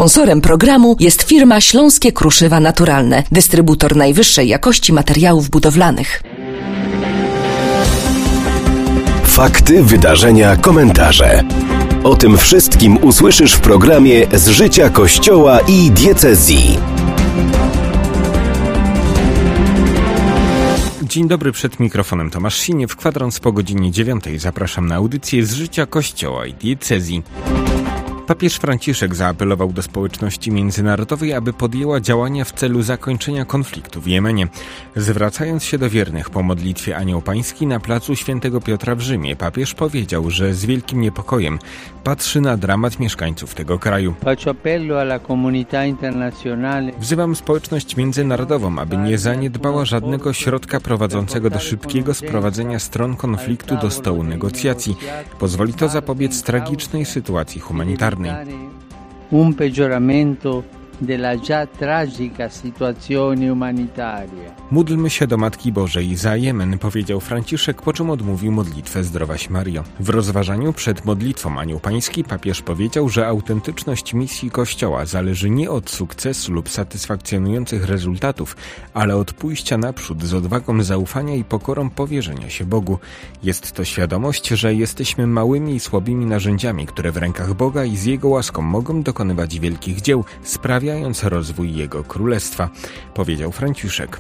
Sponsorem programu jest firma Śląskie Kruszywa Naturalne, dystrybutor najwyższej jakości materiałów budowlanych. Fakty, wydarzenia, komentarze. O tym wszystkim usłyszysz w programie Z życia Kościoła i diecezji. Dzień dobry, przed mikrofonem Tomasz Siniew. Kwadrans po godzinie 9 zapraszam na audycję Z życia Kościoła i diecezji. Papież Franciszek zaapelował do społeczności międzynarodowej, aby podjęła działania w celu zakończenia konfliktu w Jemenie. Zwracając się do wiernych po modlitwie Anioł Pański na placu Świętego Piotra w Rzymie, papież powiedział, że z wielkim niepokojem patrzy na dramat mieszkańców tego kraju. Wzywam społeczność międzynarodową, aby nie zaniedbała żadnego środka prowadzącego do szybkiego sprowadzenia stron konfliktu do stołu negocjacji. Pozwoli to zapobiec tragicznej sytuacji humanitarnej. Un peggioramento della già tragica situazione umanitaria. Módlmy się do Matki Bożej za Jemen, powiedział Franciszek, po czym odmówił modlitwę Zdrowaś Mario. W rozważaniu przed modlitwą Anioł Pański papież powiedział, że autentyczność misji Kościoła zależy nie od sukcesu lub satysfakcjonujących rezultatów, ale od pójścia naprzód z odwagą zaufania i pokorą powierzenia się Bogu. Jest to świadomość, że jesteśmy małymi i słabymi narzędziami, które w rękach Boga i z Jego łaską mogą dokonywać wielkich dzieł, sprawiając rozwój Jego Królestwa, powiedział Franciszek.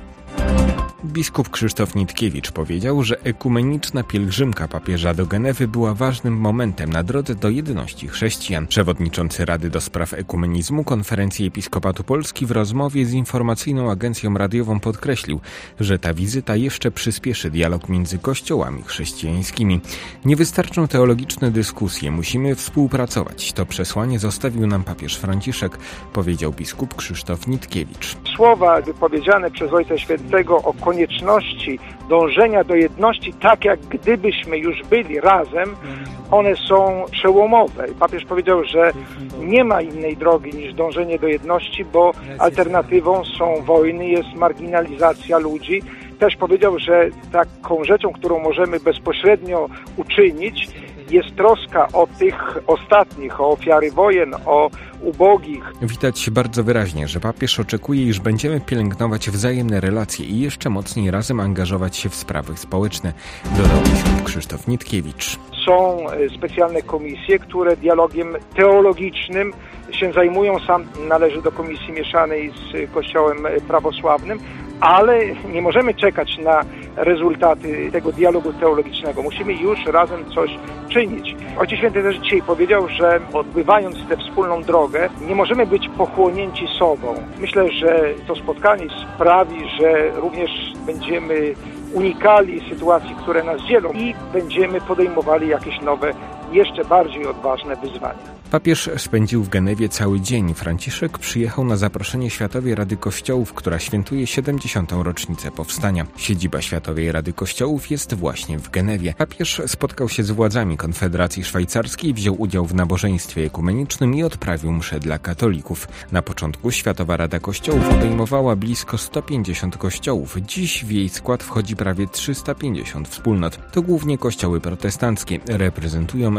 Biskup Krzysztof Nitkiewicz powiedział, że ekumeniczna pielgrzymka papieża do Genewy była ważnym momentem na drodze do jedności chrześcijan. Przewodniczący Rady do Spraw Ekumenizmu Konferencji Episkopatu Polski w rozmowie z informacyjną agencją radiową podkreślił, że ta wizyta jeszcze przyspieszy dialog między kościołami chrześcijańskimi. Nie wystarczą teologiczne dyskusje, musimy współpracować. To przesłanie zostawił nam papież Franciszek, powiedział biskup Krzysztof Nitkiewicz. Słowa wypowiedziane przez Ojca Świętego o konieczności dążenia do jedności, tak jak gdybyśmy już byli razem, one są przełomowe. Papież powiedział, że nie ma innej drogi niż dążenie do jedności, bo alternatywą są wojny, jest marginalizacja ludzi. Też powiedział, że taką rzeczą, którą możemy bezpośrednio uczynić, jest troska o tych ostatnich, o ofiary wojen, o ubogich. Widać bardzo wyraźnie, że papież oczekuje, iż będziemy pielęgnować wzajemne relacje i jeszcze mocniej razem angażować się w sprawy społeczne, dodał biskup Krzysztof Nitkiewicz. Są specjalne komisje, które dialogiem teologicznym się zajmują. Sam należy do komisji mieszanej z Kościołem prawosławnym, ale nie możemy czekać na rezultaty tego dialogu teologicznego. Musimy już razem coś czynić. Ojciec Święty też dzisiaj powiedział, że odbywając tę wspólną drogę, nie możemy być pochłonięci sobą. Myślę, że to spotkanie sprawi, że również będziemy unikali sytuacji, które nas dzielą i będziemy podejmowali jakieś nowe, jeszcze bardziej odważne wyzwania. Papież spędził w Genewie cały dzień. Franciszek przyjechał na zaproszenie Światowej Rady Kościołów, która świętuje 70. rocznicę powstania. Siedziba Światowej Rady Kościołów jest właśnie w Genewie. Papież spotkał się z władzami Konfederacji Szwajcarskiej, wziął udział w nabożeństwie ekumenicznym i odprawił mszę dla katolików. Na początku Światowa Rada Kościołów obejmowała blisko 150 kościołów. Dziś w jej skład wchodzi prawie 350 wspólnot. To głównie kościoły protestanckie. Reprezentują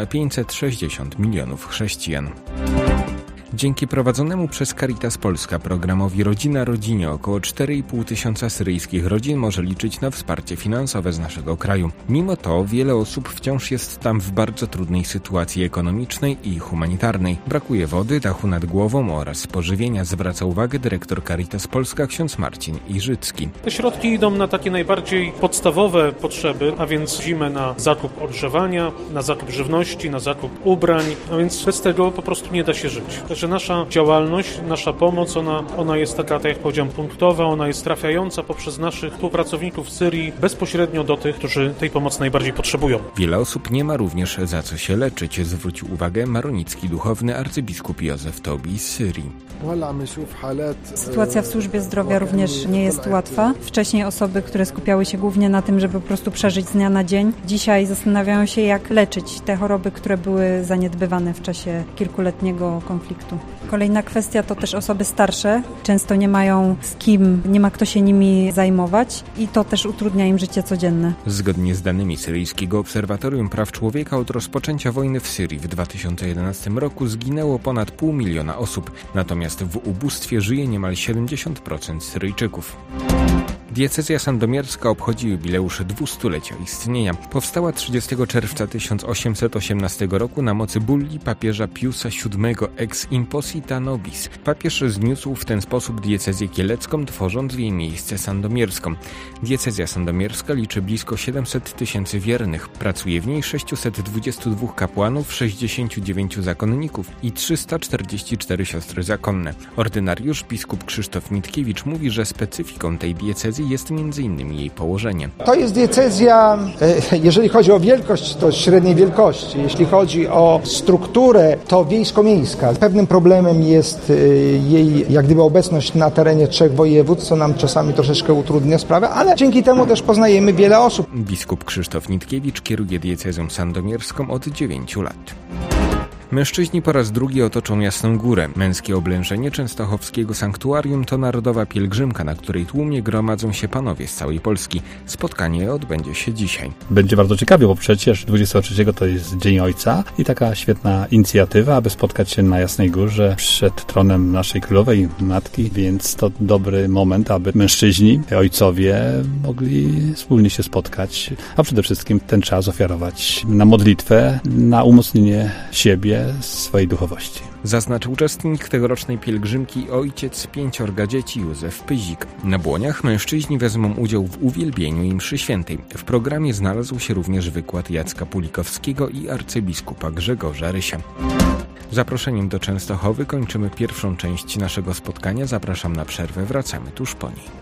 560 milionów chrześcijan. Dzięki prowadzonemu przez Caritas Polska programowi Rodzina Rodzinie około 4,5 tysiąca syryjskich rodzin może liczyć na wsparcie finansowe z naszego kraju. Mimo to wiele osób wciąż jest tam w bardzo trudnej sytuacji ekonomicznej i humanitarnej. Brakuje wody, dachu nad głową oraz pożywienia, zwraca uwagę dyrektor Caritas Polska ksiądz Marcin Iżycki. Te środki idą na takie najbardziej podstawowe potrzeby, a więc zimę na zakup ogrzewania, na zakup żywności, na zakup ubrań, a więc bez tego po prostu nie da się żyć. Także nasza działalność, nasza pomoc, ona jest taka, tak jak powiedziałem, punktowa, ona jest trafiająca poprzez naszych współpracowników w Syrii bezpośrednio do tych, którzy tej pomocy najbardziej potrzebują. Wiele osób nie ma również za co się leczyć, zwrócił uwagę maronicki duchowny arcybiskup Józef Tobi z Syrii. Sytuacja w służbie zdrowia również nie jest łatwa. Wcześniej osoby, które skupiały się głównie na tym, żeby po prostu przeżyć z dnia na dzień, dzisiaj zastanawiają się, jak leczyć te choroby, które były zaniedbywane w czasie kilkuletniego konfliktu. Kolejna kwestia to też osoby starsze. Często nie mają z kim, nie ma kto się nimi zajmować i to też utrudnia im życie codzienne. Zgodnie z danymi Syryjskiego Obserwatorium Praw Człowieka od rozpoczęcia wojny w Syrii w 2011 roku zginęło ponad 500 000 osób, natomiast w ubóstwie żyje niemal 70% Syryjczyków. Diecezja sandomierska obchodzi jubileusz 200-lecia istnienia. Powstała 30 czerwca 1818 roku na mocy bulli papieża Piusa VII Ex Imposita Nobis. Papież zniósł w ten sposób diecezję kielecką, tworząc w jej miejsce sandomierską. Diecezja sandomierska liczy blisko 700 000 wiernych. Pracuje w niej 622 kapłanów, 69 zakonników i 344 siostry zakonne. Ordynariusz biskup Krzysztof Mitkiewicz mówi, że specyfiką tej diecezji jest m.in. jej położenie. To jest diecezja, jeżeli chodzi o wielkość, to średniej wielkości. Jeśli chodzi o strukturę, to wiejsko-miejska. Pewnym problemem jest jej jak gdyby obecność na terenie 3 województw, co nam czasami troszeczkę utrudnia sprawę, ale dzięki temu też poznajemy wiele osób. Biskup Krzysztof Mitkiewicz kieruje diecezją sandomierską od 9 lat. Mężczyźni po raz drugi otoczą Jasną Górę. Męskie oblężenie częstochowskiego sanktuarium to narodowa pielgrzymka, na której tłumie gromadzą się panowie z całej Polski. Spotkanie odbędzie się dzisiaj. Będzie bardzo ciekawie, bo przecież 23 to jest Dzień Ojca i taka świetna inicjatywa, aby spotkać się na Jasnej Górze przed tronem naszej królowej matki, więc to dobry moment, aby mężczyźni, ojcowie mogli wspólnie się spotkać, a przede wszystkim ten czas ofiarować na modlitwę, na umocnienie siebie, swojej duchowości. Zaznaczył uczestnik tegorocznej pielgrzymki ojciec 5 dzieci Józef Pyzik. Na błoniach mężczyźni wezmą udział w uwielbieniu i mszy świętej. W programie znalazł się również wykład Jacka Pulikowskiego i arcybiskupa Grzegorza Rysia. Zaproszeniem do Częstochowy kończymy pierwszą część naszego spotkania. Zapraszam na przerwę, wracamy tuż po niej.